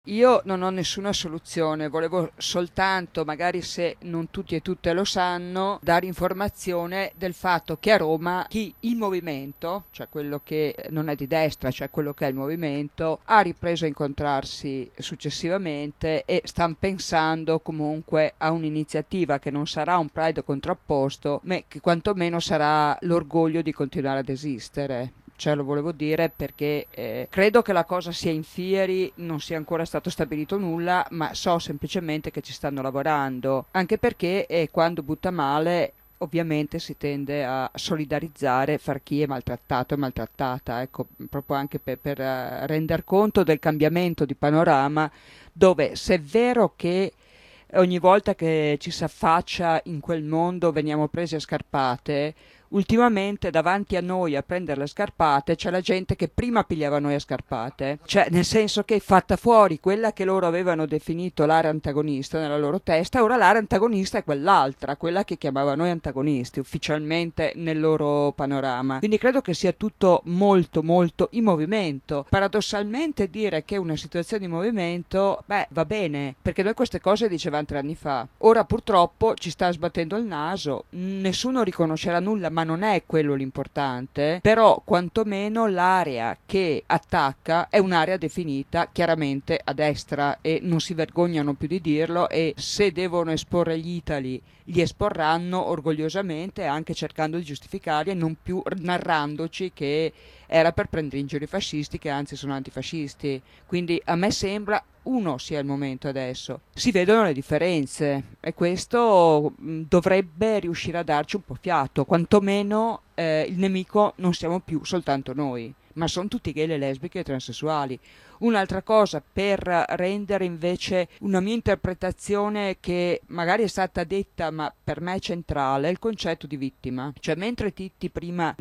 io non ho nessuna soluzione, volevo soltanto, magari se non tutti e tutte lo sanno, dare informazione del fatto che a Roma il movimento, cioè quello che non è di destra, cioè quello che è il movimento, ha ripreso a incontrarsi successivamente e stanno pensando comunque a un'iniziativa che non sarà un Pride contrapposto, ma che quantomeno sarà l'orgoglio di continuare ad esistere. Cioè, lo volevo dire perché credo che la cosa sia in fieri, non sia ancora stato stabilito nulla, ma so semplicemente che ci stanno lavorando, anche perché quando butta male ovviamente si tende a solidarizzare, far chi è maltrattato e maltrattata, ecco, proprio anche per render conto del cambiamento di panorama, dove se è vero che ogni volta che ci si affaccia in quel mondo veniamo presi a scarpate, ultimamente davanti a noi a prendere le scarpate c'è la gente che prima pigliava noi a scarpate, cioè nel senso che fatta fuori quella che loro avevano definito l'area antagonista nella loro testa, ora l'area antagonista è quell'altra, quella che chiamava noi antagonisti ufficialmente nel loro panorama. Quindi credo che sia tutto molto molto in movimento. Paradossalmente dire che una situazione di movimento, beh, va bene, perché noi queste cose dicevamo 3 anni fa. Ora purtroppo ci sta sbattendo il naso, nessuno riconoscerà nulla, ma non è quello l'importante, però quantomeno l'area che attacca è un'area definita chiaramente a destra e non si vergognano più di dirlo, e se devono esporre gli Itali li esporranno orgogliosamente, anche cercando di giustificarli e non più narrandoci che era per prendere in giro i fascisti, che anzi sono antifascisti. Quindi a me sembra uno sia il momento adesso. Si vedono le differenze e questo dovrebbe riuscire a darci un po' fiato, quantomeno il nemico non siamo più soltanto noi, ma sono tutti gay, le lesbiche e i transessuali. Un'altra cosa per rendere invece una mia interpretazione, che magari è stata detta ma per me è centrale, è il concetto di vittima. Cioè, mentre Titti prima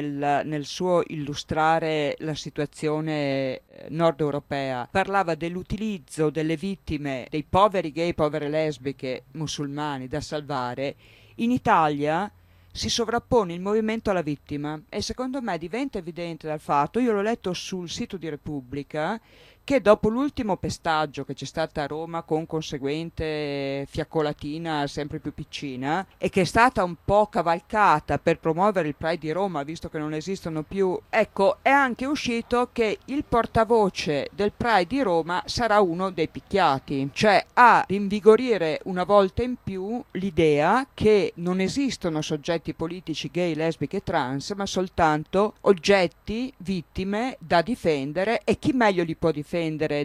nel suo illustrare la situazione nord europea parlava dell'utilizzo delle vittime, dei poveri gay, povere lesbiche, musulmani da salvare, in Italia si sovrappone il movimento alla vittima e secondo me diventa evidente dal fatto, io l'ho letto sul sito di Repubblica, che dopo l'ultimo pestaggio che c'è stata a Roma con conseguente fiaccolatina sempre più piccina e che è stata un po' cavalcata per promuovere il Pride di Roma, visto che non esistono più, ecco, è anche uscito che il portavoce del Pride di Roma sarà uno dei picchiati, cioè a rinvigorire una volta in più l'idea che non esistono soggetti politici gay, lesbiche e trans, ma soltanto oggetti, vittime da difendere, e chi meglio li può difendere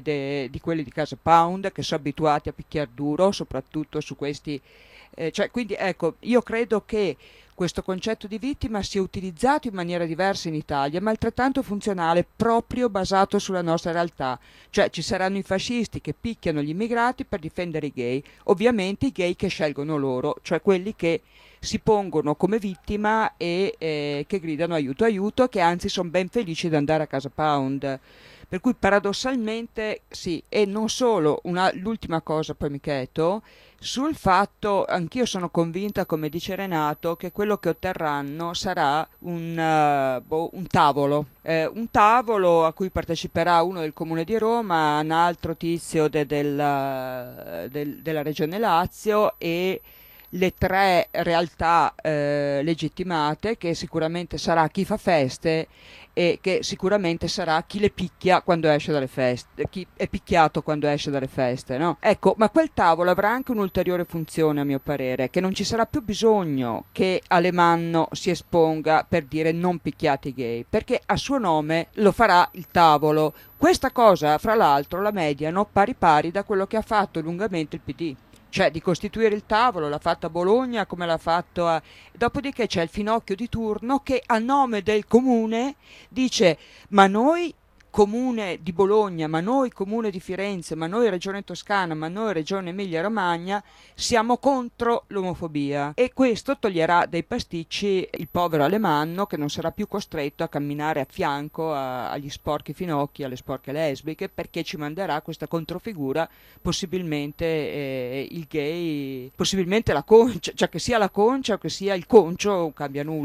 di quelli di Casa Pound, che sono abituati a picchiar duro, soprattutto su questi. Cioè, quindi ecco, io credo che questo concetto di vittima sia utilizzato in maniera diversa in Italia, ma altrettanto funzionale, proprio basato sulla nostra realtà. Cioè ci saranno i fascisti che picchiano gli immigrati per difendere i gay, ovviamente i gay che scelgono loro, cioè quelli che si pongono come vittima e che gridano aiuto aiuto, che anzi sono ben felici di andare a Casa Pound. Per cui paradossalmente sì, e non solo, l'ultima cosa poi Michetto, sul fatto, anch'io sono convinta, come dice Renato, che quello che otterranno sarà un tavolo a cui parteciperà uno del Comune di Roma, un altro tizio della Regione Lazio e le 3 realtà legittimate, che sicuramente sarà chi fa feste e che sicuramente sarà chi le picchia quando esce dalle feste, chi è picchiato quando esce dalle feste, no? Ecco, ma quel tavolo avrà anche un'ulteriore funzione, a mio parere, che non ci sarà più bisogno che Alemanno si esponga per dire non picchiate i gay, perché a suo nome lo farà il tavolo. Questa cosa, fra l'altro, la mediano pari pari da quello che ha fatto lungamente il PD, cioè di costituire il tavolo, l'ha fatto a Bologna come l'ha fatto a. Dopodiché c'è il Finocchio di turno che a nome del comune dice: ma noi comune di Bologna, ma noi comune di Firenze, ma noi regione Toscana, ma noi regione Emilia Romagna siamo contro l'omofobia, e questo toglierà dai pasticci il povero Alemanno, che non sarà più costretto a camminare a fianco agli sporchi finocchi, alle sporche lesbiche, perché ci manderà questa controfigura, possibilmente il gay, possibilmente la concia, cioè che sia la concia o che sia il concio non cambia nulla.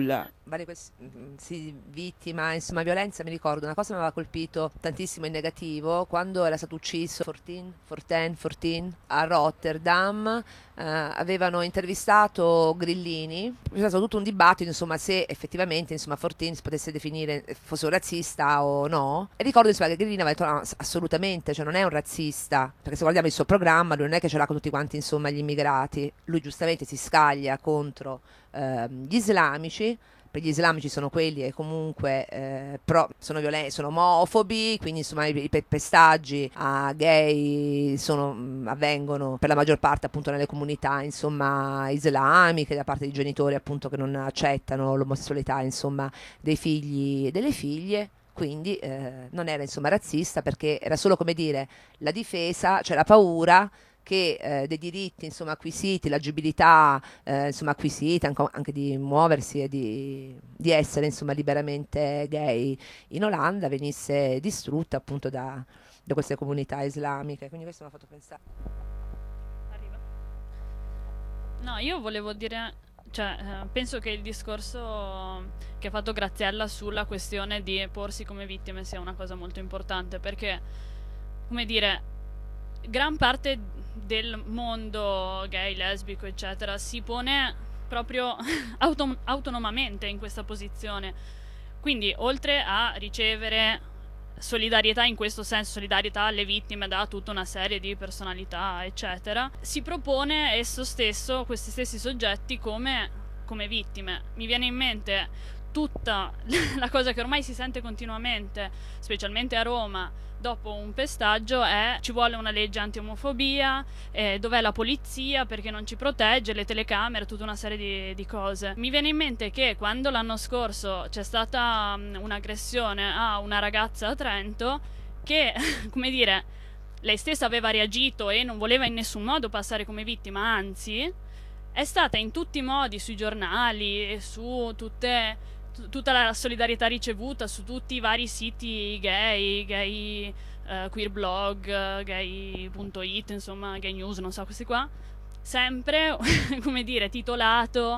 sì, vittima, insomma, violenza. Mi ricordo una cosa che mi aveva colpito tantissimo in negativo quando era stato ucciso Fortin a Rotterdam. Avevano intervistato Grillini, c'è stato tutto un dibattito, insomma, se effettivamente, insomma, Fortin si potesse definire fosse un razzista o no. E ricordo, insomma, che Grillini aveva detto no, assolutamente, cioè non è un razzista, perché se guardiamo il suo programma lui non è che ce l'ha con tutti quanti, insomma, gli immigrati. Lui giustamente si scaglia contro gli islamici. Per gli islamici sono quelli che comunque sono violenti, sono omofobi, quindi insomma i pestaggi a gay avvengono per la maggior parte appunto nelle comunità insomma islamiche, da parte di genitori appunto che non accettano l'omosessualità insomma dei figli e delle figlie. Quindi non era insomma razzista, perché era solo, come dire, la difesa, cioè la paura che dei diritti insomma acquisiti, l'agibilità insomma acquisita anche di muoversi e di essere insomma liberamente gay in Olanda venisse distrutta appunto da queste comunità islamiche. Quindi questo mi ha fatto pensare. Arriva. No, io volevo dire, cioè, penso che il discorso che ha fatto Graziella sulla questione di porsi come vittime sia una cosa molto importante, perché, come dire, gran parte del mondo gay, lesbico, eccetera, si pone proprio autonomamente in questa posizione. Quindi, oltre a ricevere solidarietà in questo senso, solidarietà alle vittime da tutta una serie di personalità, eccetera, si propone esso stesso, questi stessi soggetti, come vittime. Mi viene in mente tutta la cosa che ormai si sente continuamente, specialmente a Roma, dopo un pestaggio, è ci vuole una legge anti-omofobia, dov'è la polizia perché non ci protegge, le telecamere, tutta una serie di cose. Mi viene in mente che quando l'anno scorso c'è stata un'aggressione a una ragazza a Trento, che, come dire, lei stessa aveva reagito e non voleva in nessun modo passare come vittima, anzi, è stata in tutti i modi sui giornali e su tutta la solidarietà ricevuta su tutti i vari siti gay, queer blog, gay.it, insomma, gay news, non so, questi qua, sempre, come dire, titolato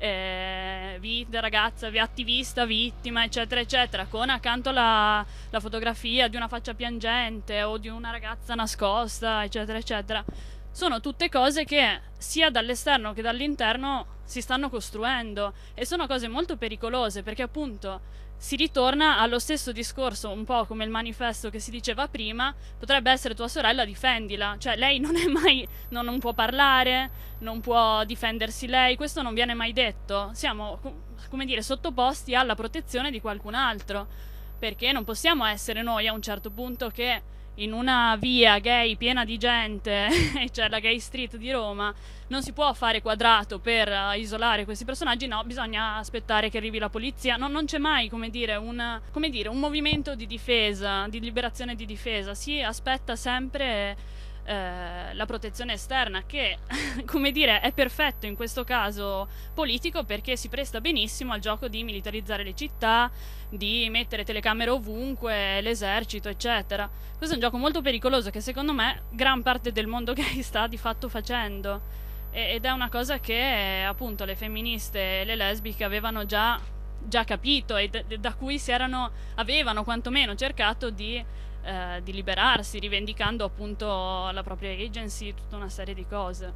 ragazza, attivista, vittima, eccetera, eccetera, con accanto la fotografia di una faccia piangente o di una ragazza nascosta, eccetera, eccetera. Sono tutte cose che sia dall'esterno che dall'interno si stanno costruendo, e sono cose molto pericolose, perché appunto si ritorna allo stesso discorso, un po' come il manifesto che si diceva prima: potrebbe essere tua sorella, difendila. Cioè lei non è mai, non può parlare, non può difendersi lei, questo non viene mai detto. Siamo, come dire, sottoposti alla protezione di qualcun altro, perché non possiamo essere noi a un certo punto che in una via gay piena di gente, cioè la Gay Street di Roma, non si può fare quadrato per isolare questi personaggi. No, bisogna aspettare che arrivi la polizia. No, non c'è mai, come dire, un movimento di difesa, di liberazione di difesa. Si aspetta sempre la protezione esterna, che come dire è perfetto in questo caso politico, perché si presta benissimo al gioco di militarizzare le città, di mettere telecamere ovunque, l'esercito, eccetera. Questo è un gioco molto pericoloso che secondo me gran parte del mondo gay sta di fatto facendo, ed è una cosa che appunto le femministe e le lesbiche avevano già capito, e da cui avevano quantomeno cercato di liberarsi, rivendicando appunto la propria agency, tutta una serie di cose.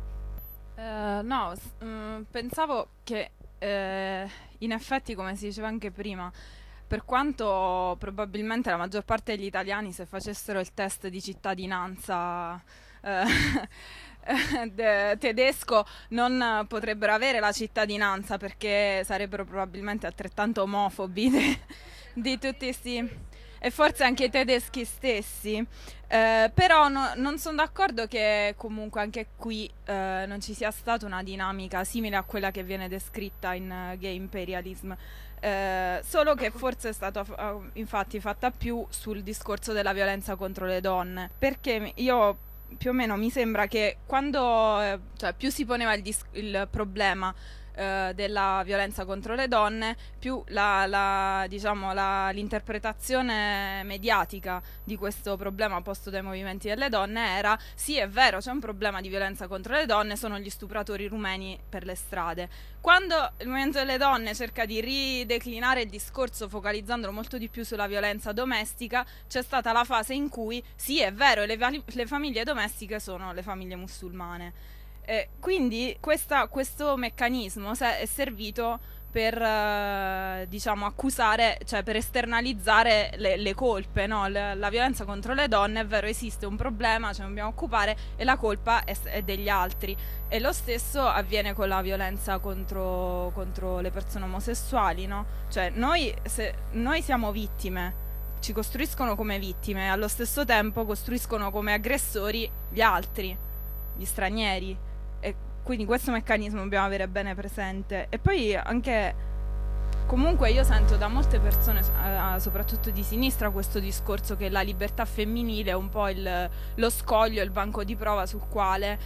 Pensavo che in effetti, come si diceva anche prima, per quanto probabilmente la maggior parte degli italiani, se facessero il test di cittadinanza tedesco, non potrebbero avere la cittadinanza, perché sarebbero probabilmente altrettanto omofobi di tutti questi, e forse anche i tedeschi stessi. Però non sono d'accordo che comunque anche qui non ci sia stata una dinamica simile a quella che viene descritta in Gay Imperialism. Solo che forse è stata infatti fatta più sul discorso della violenza contro le donne, perché io più o meno mi sembra che quando cioè più si poneva il problema della violenza contro le donne, più diciamo, l'interpretazione mediatica di questo problema posto dai movimenti delle donne era: sì, è vero, c'è un problema di violenza contro le donne, sono gli stupratori rumeni per le strade. Quando il movimento delle donne cerca di rideclinare il discorso focalizzandolo molto di più sulla violenza domestica, c'è stata la fase in cui sì, è vero, le famiglie domestiche sono le famiglie musulmane. Quindi questo meccanismo è servito per diciamo accusare, cioè per esternalizzare le colpe, no? La violenza contro le donne, è vero, esiste un problema, ce ne dobbiamo occupare e la colpa è degli altri. E lo stesso avviene con la violenza contro le persone omosessuali, no? Cioè noi siamo vittime, ci costruiscono come vittime, allo stesso tempo costruiscono come aggressori gli altri, gli stranieri. E quindi questo meccanismo dobbiamo avere bene presente. E poi anche, comunque io sento da molte persone, soprattutto di sinistra, questo discorso che la libertà femminile è un po' lo scoglio, il banco di prova sul quale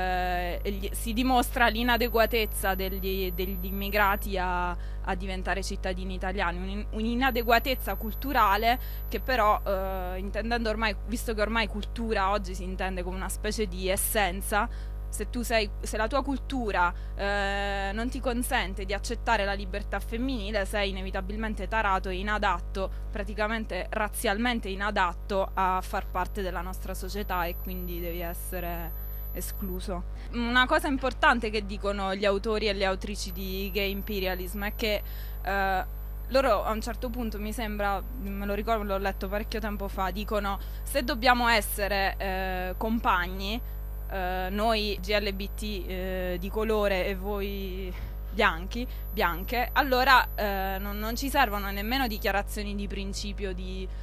si dimostra l'inadeguatezza degli immigrati a diventare cittadini italiani, un'inadeguatezza culturale che però, intendendo ormai, visto che ormai cultura oggi si intende come una specie di essenza, se la tua cultura non ti consente di accettare la libertà femminile, sei inevitabilmente tarato e inadatto, praticamente razzialmente inadatto a far parte della nostra società, e quindi devi essere escluso. Una cosa importante che dicono gli autori e le autrici di Gay Imperialism è che loro a un certo punto, mi sembra, me lo ricordo, l'ho letto parecchio tempo fa, dicono: se dobbiamo essere compagni, noi GLBT di colore e voi bianche, allora non ci servono nemmeno dichiarazioni di principio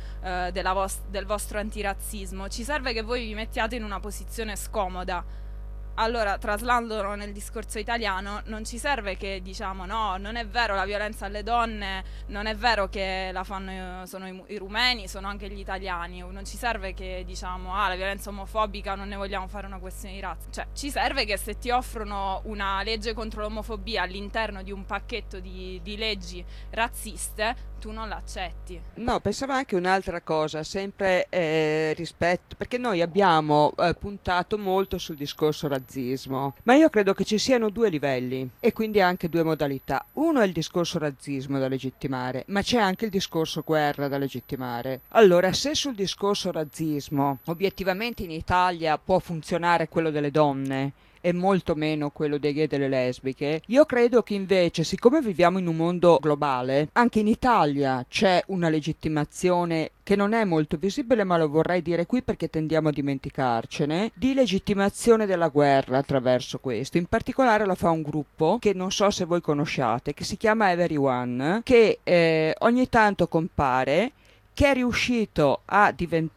del vostro antirazzismo, ci serve che voi vi mettiate in una posizione scomoda. Allora, traslandolo nel discorso italiano, non ci serve che diciamo: no, non è vero, la violenza alle donne non è vero che la fanno sono i rumeni, sono anche gli italiani. Non ci serve che diciamo: la violenza omofobica non ne vogliamo fare una questione di razza. Cioè, ci serve che se ti offrono una legge contro l'omofobia all'interno di un pacchetto di leggi razziste, tu non l'accetti. No, pensavo anche un'altra cosa, sempre rispetto, perché noi abbiamo puntato molto sul discorso razzismo, ma io credo che ci siano due livelli e quindi anche due modalità. Uno è il discorso razzismo da legittimare, ma c'è anche il discorso guerra da legittimare. Allora, se sul discorso razzismo obiettivamente in Italia può funzionare quello delle donne e molto meno quello dei gay e delle lesbiche, io credo che invece, siccome viviamo in un mondo globale, anche in Italia c'è una legittimazione che non è molto visibile, ma lo vorrei dire qui perché tendiamo a dimenticarcene, di legittimazione della guerra attraverso questo. In particolare la fa un gruppo che non so se voi conosciate, che si chiama Everyone, che ogni tanto compare, che è riuscito a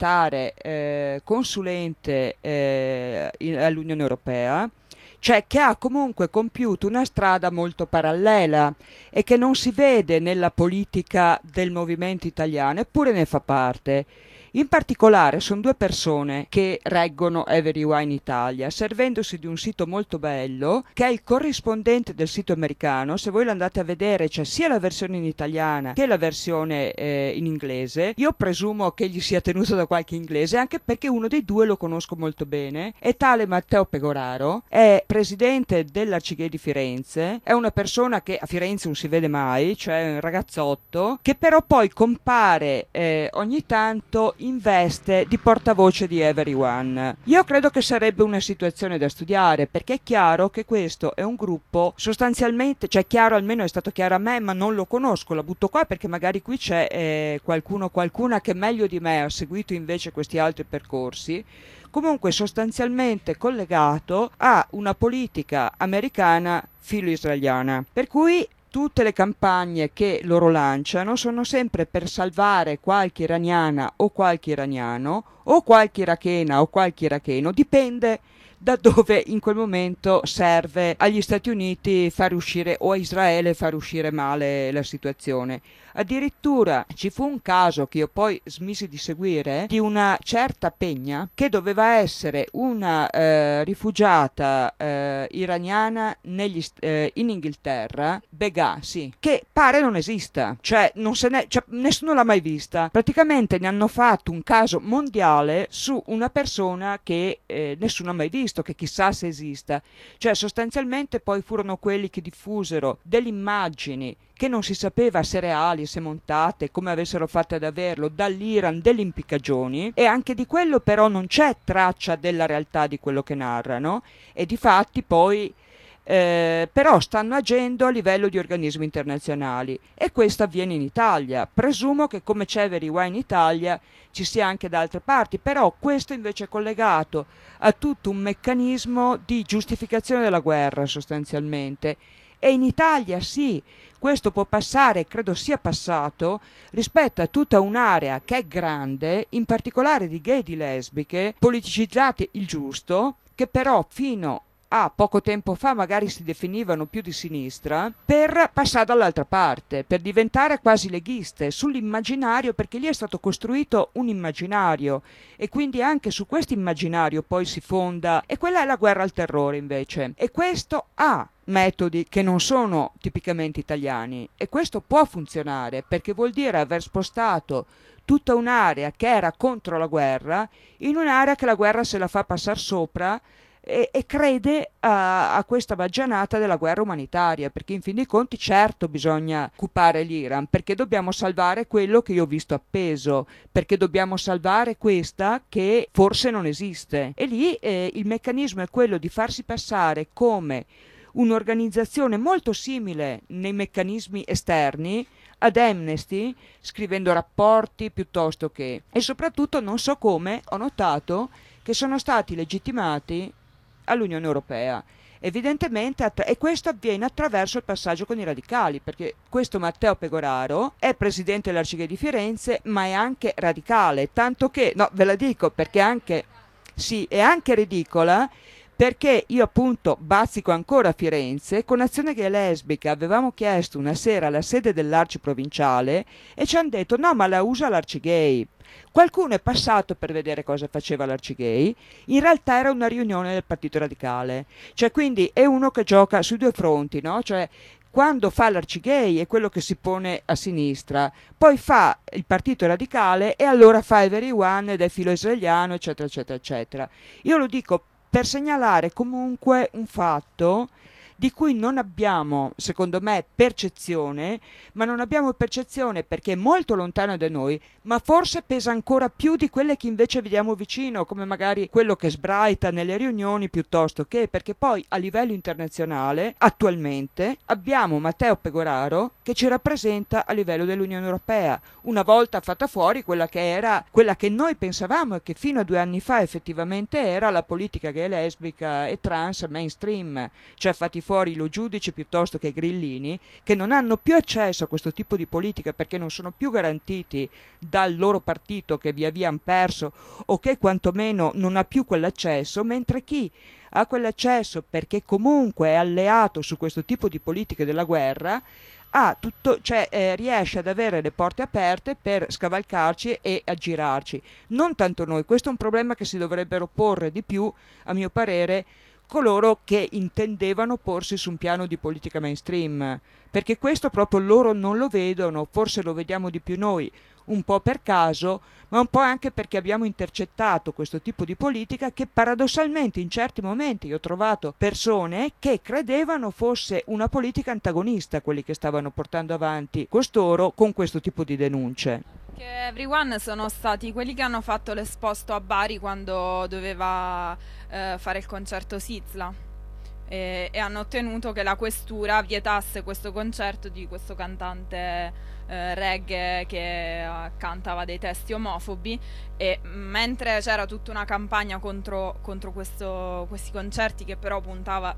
diventare consulente all'Unione Europea, cioè che ha comunque compiuto una strada molto parallela e che non si vede nella politica del movimento italiano, eppure ne fa parte. In particolare sono due persone che reggono Everyone in Italia, servendosi di un sito molto bello che è il corrispondente del sito americano. Se voi lo andate a vedere c'è sia la versione in italiana che la versione in inglese. Io presumo che gli sia tenuto da qualche inglese, anche perché uno dei due lo conosco molto bene. È tale Matteo Pegoraro, è presidente dell'Arcigay di Firenze, è una persona che a Firenze non si vede mai, cioè un ragazzotto che però poi compare ogni tanto in veste di portavoce di Everyone. Io credo che sarebbe una situazione da studiare, perché è chiaro che questo è un gruppo sostanzialmente, cioè chiaro, almeno è stato chiaro a me, ma non lo conosco, la butto qua perché magari qui c'è qualcuna che meglio di me ha seguito invece questi altri percorsi, comunque sostanzialmente collegato a una politica americana filo-israeliana, per cui tutte le campagne che loro lanciano sono sempre per salvare qualche iraniana o qualche iraniano o qualche irachena o qualche iracheno, dipende da dove in quel momento serve agli Stati Uniti far uscire, o a Israele far uscire male la situazione. Addirittura ci fu un caso che io poi smisi di seguire, di una certa Pegna che doveva essere una rifugiata iraniana in Inghilterra, Begà, sì, che pare non esista, cioè nessuno l'ha mai vista. Praticamente ne hanno fatto un caso mondiale su una persona che nessuno ha mai visto, che chissà se esista. Cioè sostanzialmente poi furono quelli che diffusero delle immagini che non si sapeva se reali, se montate, come avessero fatto ad averlo, dall'Iran, delle impiccagioni, e anche di quello però non c'è traccia della realtà di quello che narrano, e difatti poi però stanno agendo a livello di organismi internazionali, e questo avviene in Italia. Presumo che come c'è Everywhere in Italia ci sia anche da altre parti, però questo invece è collegato a tutto un meccanismo di giustificazione della guerra sostanzialmente. E in Italia sì, questo può passare, credo sia passato, rispetto a tutta un'area che è grande, in particolare di gay e di lesbiche, politicizzate il giusto, che però fino a poco tempo fa magari si definivano più di sinistra, per passare dall'altra parte, per diventare quasi leghiste sull'immaginario, perché lì è stato costruito un immaginario e quindi anche su questo immaginario poi si fonda, e quella è la guerra al terrore invece, e questo ha metodi che non sono tipicamente italiani, e questo può funzionare perché vuol dire aver spostato tutta un'area che era contro la guerra in un'area che la guerra se la fa passare sopra e crede a questa baggianata della guerra umanitaria, perché in fin dei conti certo bisogna occupare l'Iran, perché dobbiamo salvare quello che io ho visto appeso, perché dobbiamo salvare questa che forse non esiste, e lì il meccanismo è quello di farsi passare come un'organizzazione molto simile nei meccanismi esterni ad Amnesty, scrivendo rapporti piuttosto che, e soprattutto non so come ho notato che sono stati legittimati all'Unione Europea, evidentemente, e questo avviene attraverso il passaggio con i radicali, perché questo Matteo Pegoraro è presidente dell'Arcigay di Firenze, ma è anche radicale, tanto che, no, ve la dico perché anche, sì, è anche ridicola, perché io appunto bazzico ancora a Firenze, con Azione Gay e Lesbica avevamo chiesto una sera alla sede dell'Arci provinciale e ci hanno detto no, ma la usa l'Arcigay. Qualcuno è passato per vedere cosa faceva l'Arcigay, in realtà era una riunione del Partito Radicale, cioè quindi è uno che gioca sui due fronti, no? Cioè quando fa l'Arcigay è quello che si pone a sinistra, poi fa il Partito Radicale e allora fa Everyone ed è filo israeliano, eccetera, eccetera, eccetera. Io lo dico per segnalare comunque un fatto di cui non abbiamo, secondo me, percezione, ma non abbiamo percezione perché è molto lontano da noi, ma forse pesa ancora più di quelle che invece vediamo vicino, come magari quello che sbraita nelle riunioni piuttosto che, perché poi a livello internazionale, attualmente, abbiamo Matteo Pegoraro che ci rappresenta a livello dell'Unione Europea, una volta fatta fuori quella che noi pensavamo e che fino a 2 anni fa effettivamente era la politica gay, lesbica e trans mainstream, cioè fatti fuori lo giudice piuttosto che grillini, che non hanno più accesso a questo tipo di politica perché non sono più garantiti dal loro partito, che via via hanno perso o che quantomeno non ha più quell'accesso, mentre chi ha quell'accesso perché comunque è alleato su questo tipo di politiche della guerra riesce ad avere le porte aperte per scavalcarci e aggirarci. Non tanto noi, questo è un problema che si dovrebbero porre di più, a mio parere, coloro che intendevano porsi su un piano di politica mainstream, perché questo proprio loro non lo vedono, forse lo vediamo di più noi, un po' per caso, ma un po' anche perché abbiamo intercettato questo tipo di politica che paradossalmente in certi momenti io ho trovato persone che credevano fosse una politica antagonista quelli che stavano portando avanti costoro con questo tipo di denunce. Che Everyone sono stati quelli che hanno fatto l'esposto a Bari quando doveva fare il concerto Sizla e hanno ottenuto che la questura vietasse questo concerto di questo cantante reggae che cantava dei testi omofobi, e mentre c'era tutta una campagna contro questi concerti che però puntava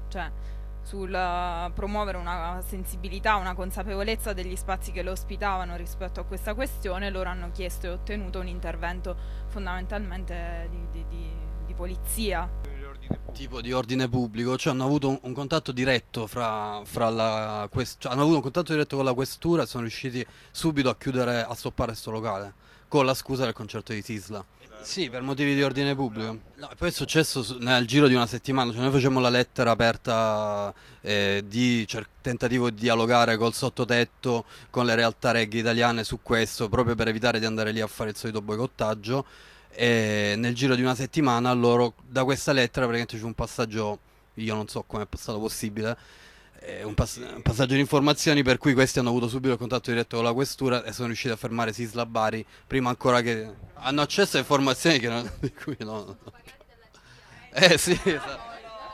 sul promuovere una sensibilità, una consapevolezza degli spazi che lo ospitavano rispetto a questa questione, loro hanno chiesto e ottenuto un intervento fondamentalmente di polizia. Tipo di ordine pubblico, cioè hanno avuto un contatto diretto cioè, hanno avuto un contatto diretto con la questura e sono riusciti subito a chiudere, a stoppare questo locale, con la scusa del concerto di Sisla. Sì, per motivi di ordine pubblico. No, poi è successo nel giro di una settimana, cioè noi facemmo la lettera aperta di tentativo di dialogare col sottotetto, con le realtà reggae italiane su questo, proprio per evitare di andare lì a fare il solito boicottaggio. E nel giro di una settimana loro, da questa lettera praticamente c'è un passaggio, io non so come è stato possibile, un passaggio di informazioni per cui questi hanno avuto subito il contatto diretto con la questura e sono riusciti a fermare Sisla Bari prima ancora che hanno accesso a informazioni di cui no. Sì, esatto.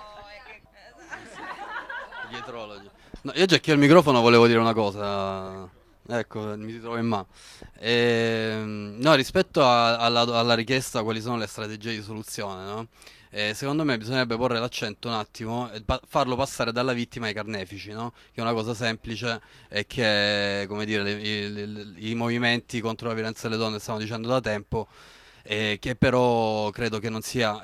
Dietrologi. No, io già che ho il microfono volevo dire una cosa. Ecco, mi ritrovo in mano. No, rispetto alla richiesta, quali sono le strategie di soluzione, no? Secondo me bisognerebbe porre l'accento un attimo e farlo passare dalla vittima ai carnefici, no? Che è una cosa semplice e che, come dire, i movimenti contro la violenza delle donne stanno dicendo da tempo, che però credo che non sia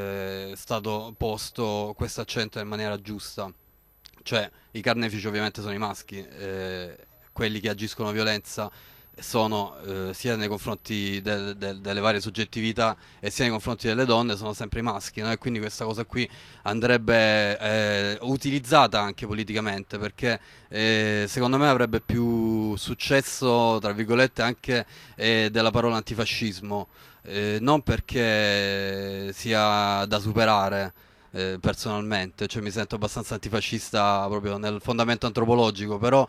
stato posto questo accento in maniera giusta. Cioè, i carnefici ovviamente sono i maschi, quelli che agiscono violenza sono sia nei confronti delle varie soggettività e sia nei confronti delle donne sono sempre i maschi, no? E quindi questa cosa qui andrebbe utilizzata anche politicamente perché secondo me avrebbe più successo, tra virgolette, anche della parola antifascismo, non perché sia da superare. Personalmente, cioè mi sento abbastanza antifascista proprio nel fondamento antropologico, però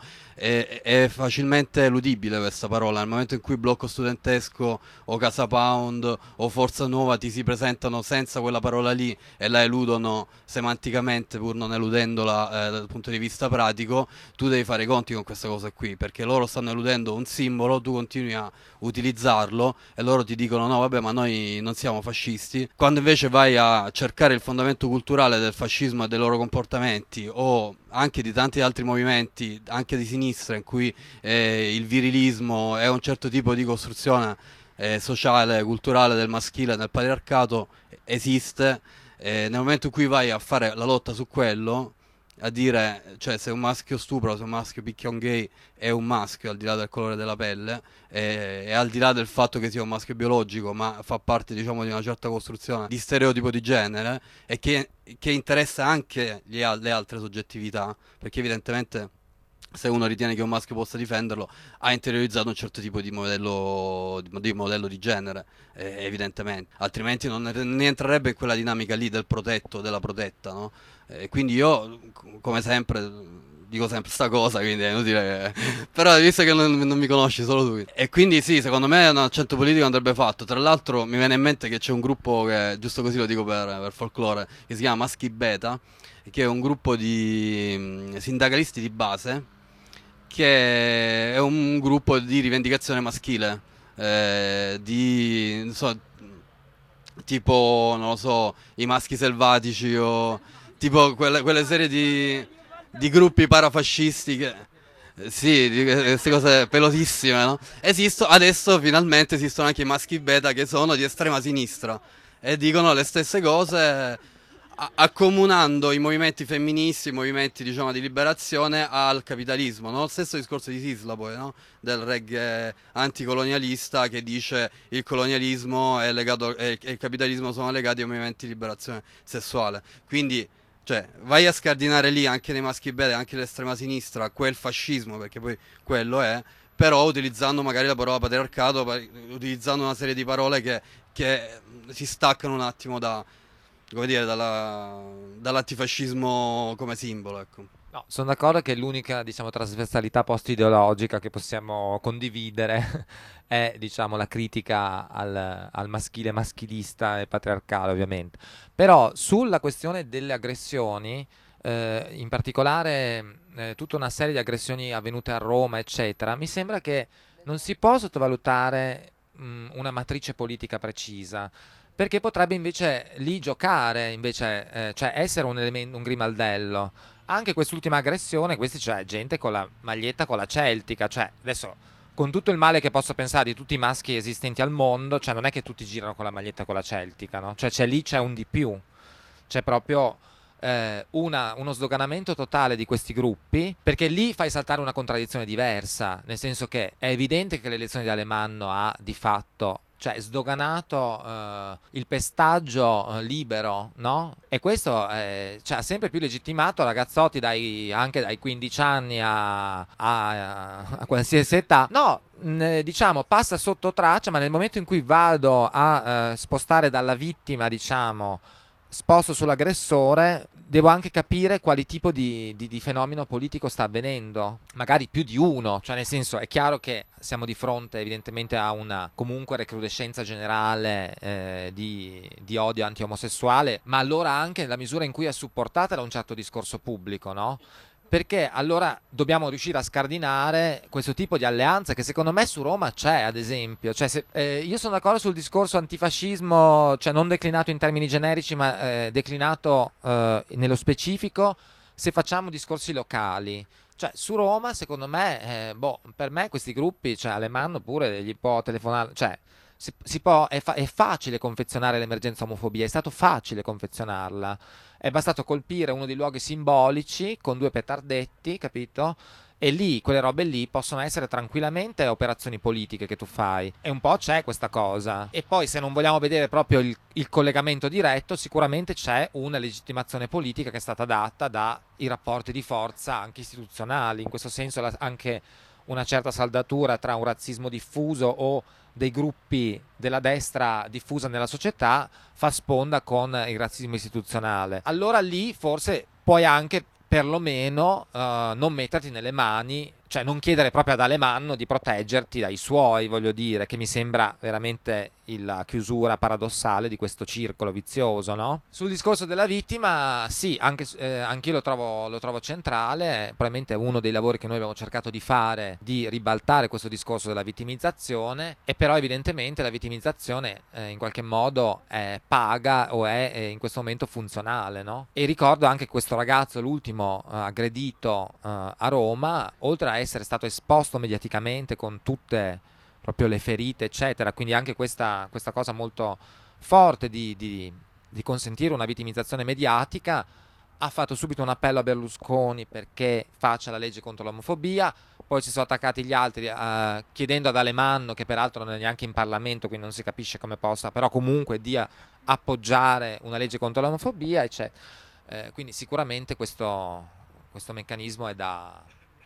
è facilmente eludibile questa parola. Nel momento in cui Blocco Studentesco o Casa Pound o Forza Nuova ti si presentano senza quella parola lì e la eludono semanticamente pur non eludendola dal punto di vista pratico, tu devi fare i conti con questa cosa qui, perché loro stanno eludendo un simbolo, tu continui a utilizzarlo e loro ti dicono no vabbè, ma noi non siamo fascisti, quando invece vai a cercare il fondamento culturale del fascismo e dei loro comportamenti o anche di tanti altri movimenti anche di sinistra in cui il virilismo è un certo tipo di costruzione sociale, culturale del maschile nel patriarcato esiste, nel momento in cui vai a fare la lotta su quello, a dire, cioè se un maschio stupra, se un maschio picchia un gay è un maschio al di là del colore della pelle e al di là del fatto che sia un maschio biologico, ma fa parte diciamo di una certa costruzione di stereotipo di genere e che interessa anche le altre soggettività, perché evidentemente se uno ritiene che un maschio possa difenderlo ha interiorizzato un certo tipo di modello di genere, evidentemente, altrimenti non ne entrerebbe in quella dinamica lì del protetto, della protetta, no? Quindi io, come sempre, dico sempre sta cosa, quindi è inutile però visto che non mi conosci solo tu. E quindi sì, secondo me un accento politico andrebbe fatto. Tra l'altro mi viene in mente che c'è un gruppo che, giusto così lo dico per folklore, che si chiama Maschi Beta, che è un gruppo di sindacalisti di base, che è un gruppo di rivendicazione maschile, non so, tipo, non lo so, i maschi selvatici o tipo quelle serie di gruppi parafascisti che, sì, di queste cose pelosissime, no? Adesso finalmente esistono anche i maschi beta che sono di estrema sinistra e dicono le stesse cose accomunando i movimenti femministi, i movimenti diciamo di liberazione al capitalismo, no? Lo stesso discorso di Sisla poi, no? Del reggae anticolonialista che dice il colonialismo è legato e il capitalismo sono legati ai movimenti di liberazione sessuale, quindi cioè vai a scardinare lì anche nei maschi beta, anche l'estrema sinistra, quel fascismo, perché poi quello è, però utilizzando magari la parola patriarcato, utilizzando una serie di parole che si staccano un attimo come dire, dall'antifascismo come simbolo, ecco. No, sono d'accordo che l'unica, diciamo, trasversalità post-ideologica che possiamo condividere è, diciamo, la critica al maschile maschilista e patriarcale, ovviamente. Però sulla questione delle aggressioni, in particolare tutta una serie di aggressioni avvenute a Roma, eccetera, mi sembra che non si può sottovalutare una matrice politica precisa. Perché potrebbe invece lì giocare, invece, cioè essere un grimaldello. Anche quest'ultima aggressione, questi c'è gente con la maglietta con la celtica, cioè adesso con tutto il male che posso pensare di tutti i maschi esistenti al mondo, cioè non è che tutti girano con la maglietta con la celtica, no? Cioè c'è un di più. c'è proprio uno sdoganamento totale di questi gruppi, perché lì fai saltare una contraddizione diversa, nel senso che è evidente che l'elezione di Alemanno ha di fatto, cioè, sdoganato il pestaggio libero, no? E questo cioè, ha sempre più legittimato ragazzotti anche dai 15 anni a qualsiasi età. No, diciamo, passa sotto traccia, ma nel momento in cui vado a spostare dalla vittima, diciamo, sposto sull'aggressore, devo anche capire quali tipo di fenomeno politico sta avvenendo, magari più di uno, cioè nel senso è chiaro che siamo di fronte evidentemente a una comunque recrudescenza generale di odio anti-omosessuale, ma allora anche nella misura in cui è supportata da un certo discorso pubblico, no? Perché allora dobbiamo riuscire a scardinare questo tipo di alleanza che secondo me su Roma c'è, ad esempio. Cioè, io sono d'accordo sul discorso antifascismo, cioè non declinato in termini generici, ma declinato nello specifico, se facciamo discorsi locali. Cioè, su Roma, secondo me, per me questi gruppi, cioè Alemanno pure gli può telefonare, cioè è facile confezionare l'emergenza omofobia, è stato facile confezionarla. È bastato colpire uno dei luoghi simbolici con 2 petardetti, capito? E lì, quelle robe lì possono essere tranquillamente operazioni politiche che tu fai. E un po' c'è questa cosa. E poi, se non vogliamo vedere proprio il collegamento diretto, sicuramente c'è una legittimazione politica che è stata data dai rapporti di forza anche istituzionali. In questo senso anche una certa saldatura tra un razzismo diffuso o dei gruppi della destra diffusa nella società fa sponda con il razzismo istituzionale. Allora lì forse puoi anche perlomeno non metterti nelle mani, cioè non chiedere proprio ad Alemanno di proteggerti dai suoi, voglio dire, che mi sembra veramente la chiusura paradossale di questo circolo vizioso, no? Sul discorso della vittima, sì, anch'io lo trovo centrale, probabilmente è uno dei lavori che noi abbiamo cercato di fare, di ribaltare questo discorso della vittimizzazione, e però evidentemente la vittimizzazione in qualche modo paga o è in questo momento funzionale, no? E ricordo anche questo ragazzo, l'ultimo aggredito a Roma, oltre a essere stato esposto mediaticamente con tutte proprio le ferite, eccetera, quindi anche questa cosa molto forte di consentire una vittimizzazione mediatica, ha fatto subito un appello a Berlusconi perché faccia la legge contro l'omofobia, poi ci sono attaccati gli altri chiedendo ad Alemanno, che peraltro non è neanche in Parlamento, quindi non si capisce come possa, però comunque di appoggiare una legge contro l'omofobia, eccetera. Quindi sicuramente questo meccanismo è da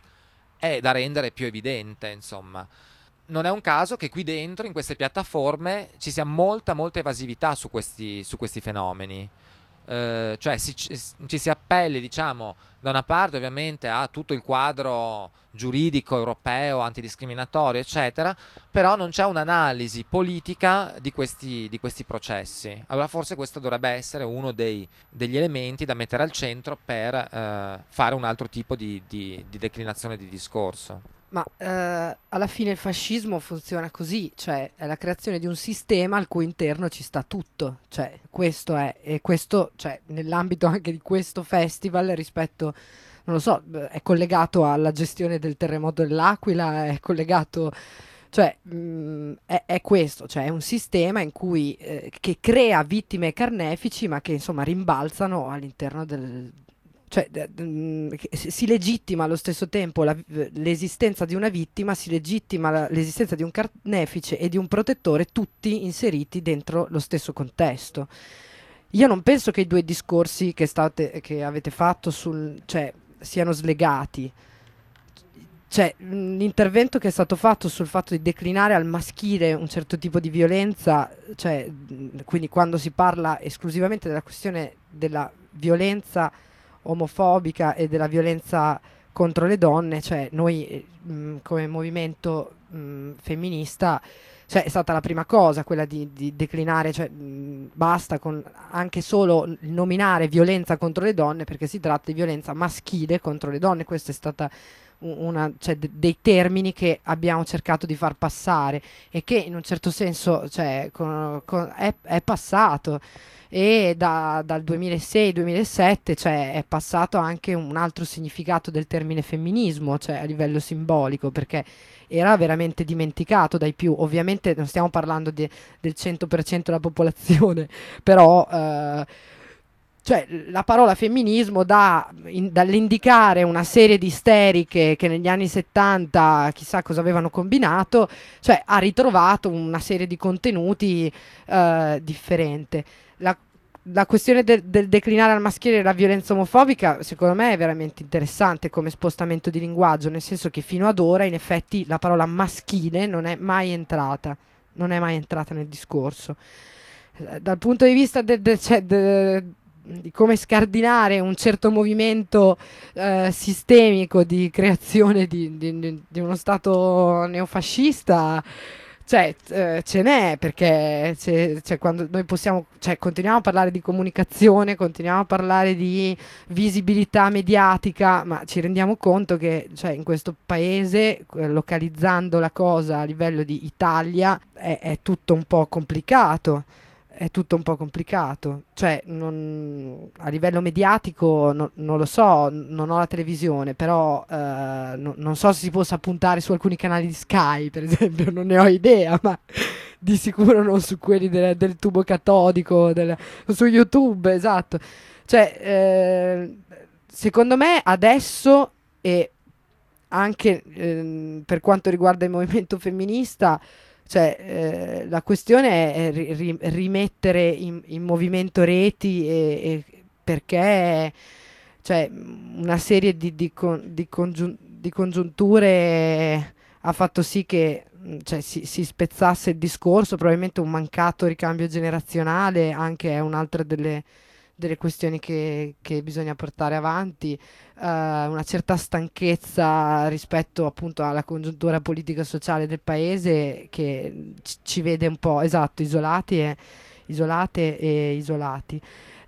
rendere più evidente, insomma. Non è un caso che qui dentro, in queste piattaforme, ci sia molta evasività su questi fenomeni. Cioè ci si appelli, diciamo, da una parte ovviamente a tutto il quadro giuridico europeo, antidiscriminatorio, eccetera, però non c'è un'analisi politica di questi processi. Allora forse questo dovrebbe essere uno degli elementi da mettere al centro per fare un altro tipo di declinazione di discorso. Ma alla fine il fascismo funziona così, cioè è la creazione di un sistema al cui interno ci sta tutto, cioè questo è, e questo, cioè nell'ambito anche di questo festival rispetto, non lo so, è collegato alla gestione del terremoto dell'Aquila, è collegato, cioè è questo, cioè è un sistema in cui che crea vittime e carnefici, ma che insomma rimbalzano all'interno cioè si legittima allo stesso tempo l'esistenza di una vittima, si legittima l'esistenza di un carnefice e di un protettore, tutti inseriti dentro lo stesso contesto. Io non penso che i 2 discorsi che avete fatto cioè, siano slegati. Cioè, l'intervento che è stato fatto sul fatto di declinare al maschile un certo tipo di violenza, cioè, quindi quando si parla esclusivamente della questione della violenza omofobica e della violenza contro le donne, cioè noi come movimento femminista, cioè è stata la prima cosa quella di declinare, cioè basta con anche solo nominare violenza contro le donne, perché si tratta di violenza maschile contro le donne. Questa è stata cioè dei termini che abbiamo cercato di far passare e che in un certo senso, cioè, è passato. E dal 2006-2007 cioè, è passato anche un altro significato del termine femminismo, cioè a livello simbolico, perché era veramente dimenticato dai più. Ovviamente non stiamo parlando del 100% della popolazione, però Cioè, la parola femminismo dall'indicare una serie di isteriche che negli anni 70 chissà cosa avevano combinato, cioè ha ritrovato una serie di contenuti differente. La questione del declinare al maschile la violenza omofobica, secondo me, è veramente interessante come spostamento di linguaggio, nel senso che fino ad ora, in effetti, la parola maschile non è mai entrata nel discorso. Dal punto di vista di come scardinare un certo movimento sistemico di creazione di uno Stato neofascista, cioè, ce n'è, perché quando noi continuiamo a parlare di comunicazione, continuiamo a parlare di visibilità mediatica, ma ci rendiamo conto che, cioè, in questo paese, localizzando la cosa a livello di Italia, è tutto un po' complicato. È tutto un po' complicato, cioè a livello mediatico non lo so, non ho la televisione, però non so se si possa puntare su alcuni canali di Sky, per esempio, non ne ho idea, ma di sicuro non su quelli del tubo catodico, su YouTube, esatto. Cioè, secondo me adesso, e anche per quanto riguarda il movimento femminista, cioè, la questione è rimettere in movimento reti, perché, cioè, una serie di congiunture ha fatto sì che, cioè, si spezzasse il discorso. Probabilmente un mancato ricambio generazionale anche è un'altra delle questioni che bisogna portare avanti, una certa stanchezza rispetto appunto alla congiuntura politica e sociale del paese, che ci vede un po', esatto, isolate e isolati.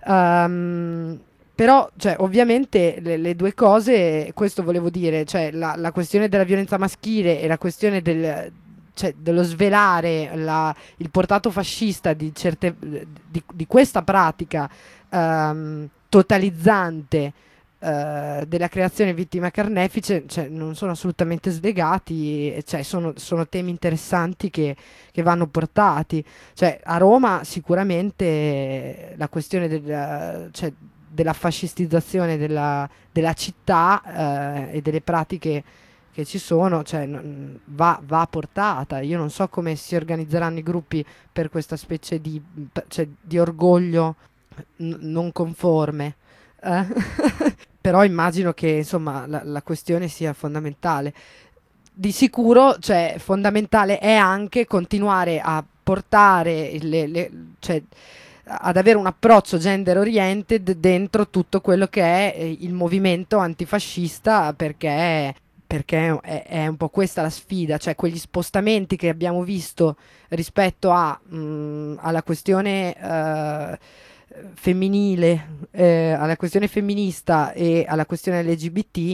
Però, cioè, ovviamente le due cose, questo volevo dire, cioè la questione della violenza maschile e la questione dello svelare il portato fascista di questa pratica totalizzante della creazione vittima carnefice, cioè, non sono assolutamente slegati, cioè, sono temi interessanti che vanno portati. Cioè, a Roma sicuramente la questione della fascistizzazione della città e delle pratiche che ci sono, cioè, va portata. Io non so come si organizzeranno i gruppi per questa specie di orgoglio non conforme, però immagino che, insomma, la questione sia fondamentale. Di sicuro, cioè, fondamentale è anche continuare a portare cioè, ad avere un approccio gender oriented dentro tutto quello che è il movimento antifascista, perché è un po' questa la sfida, cioè quegli spostamenti che abbiamo visto rispetto alla questione femminile, alla questione femminista e alla questione LGBT,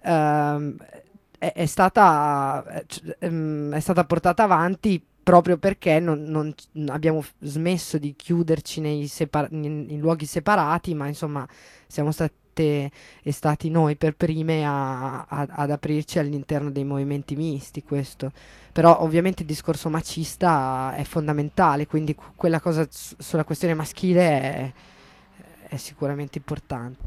è stata portata avanti proprio perché non abbiamo smesso di chiuderci in luoghi separati, ma insomma siamo stati noi per prime ad aprirci all'interno dei movimenti misti, questo. Però ovviamente il discorso macista è fondamentale, quindi quella cosa sulla questione maschile è sicuramente importante.